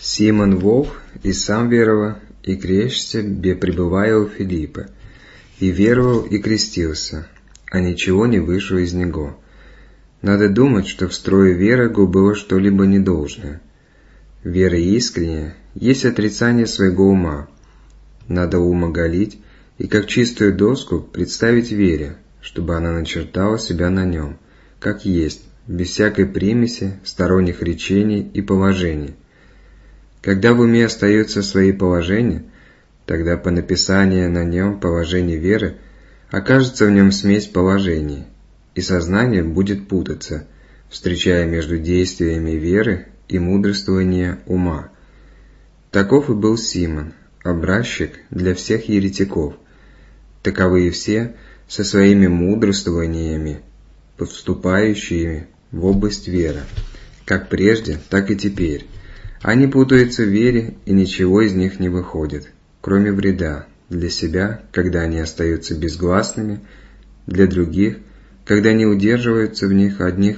Симон Вов и сам веровал, и крещся, бе пребывая у Филиппа, и веровал, и крестился, а ничего не вышло из него. Надо думать, что в строе веры го было что-либо недолжное. Вера искренняя есть отрицание своего ума. Надо ум оголить и как чистую доску представить вере, чтобы она начертала себя на нем, как есть, без всякой примеси, сторонних речений и положений. Когда в уме остаются свои положения, тогда по написанию на нем положений веры окажется в нем смесь положений, и сознание будет путаться, встречая между действиями веры и мудрствования ума. Таков и был Симон, образчик для всех еретиков. Таковы и все со своими мудрствованиями, подступающими в область веры, как прежде, так и теперь. Они путаются в вере, и ничего из них не выходит, кроме вреда для себя, когда они остаются безгласными, для других, когда не удерживаются в них одних,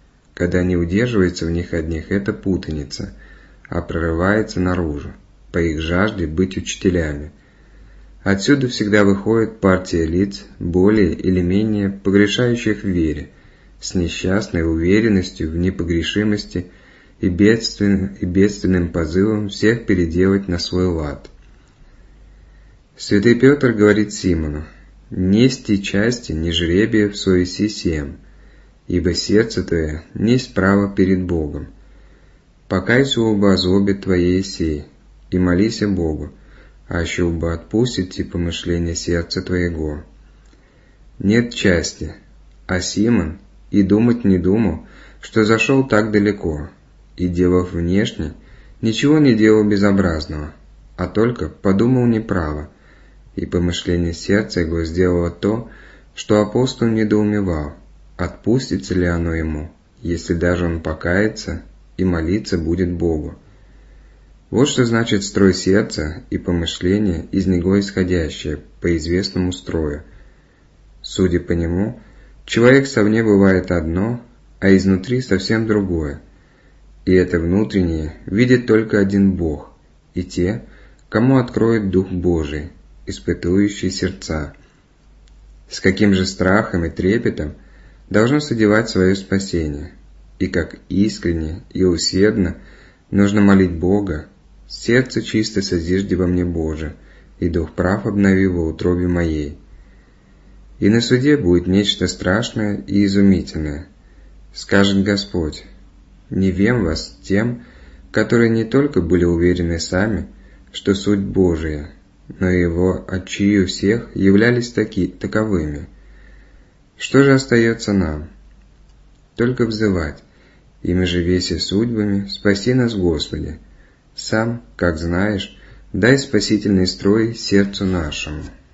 это путаница, а прорывается наружу, по их жажде быть учителями. Отсюда всегда выходит партия лиц, более или менее погрешающих в вере, с несчастной уверенностью в непогрешимости и бедственным позывом всех переделать на свой лад. Святый Петр говорит Симону: «Нести части, ни жребия в совести сем, ибо сердце твое несть право перед Богом. Покайся оба о злобе твоей сей, и молись Богу, а еще оба отпустит ти помышления сердца твоего». Нет части, а Симон и думать не думал, что зашел так далеко, и, делав внешне, ничего не делал безобразного, а только подумал неправо, и помышление сердца его сделало то, что апостол недоумевал, отпустится ли оно ему, если даже он покается и молиться будет Богу. Вот что значит строй сердца и помышления из него исходящее по известному строю. Судя по нему, человек совне бывает одно, а изнутри совсем другое. И это внутреннее видит только один Бог, и те, кому откроет Дух Божий, испытующий сердца. С каким же страхом и трепетом должно содевать свое спасение, и как искренне и усердно нужно молить Бога: «Сердце чисто созижди во мне, Боже, и Дух прав обнови во утробе моей». И на суде будет нечто страшное и изумительное. Скажет Господь: «Не вем вас тем, которые не только были уверены сами, что суть Божия, но и его отчию всех являлись таковыми». Что же остается нам? Только взывать: ими же веси судьбами, спаси нас, Господи. Сам, как знаешь, дай спасительный строй сердцу нашему.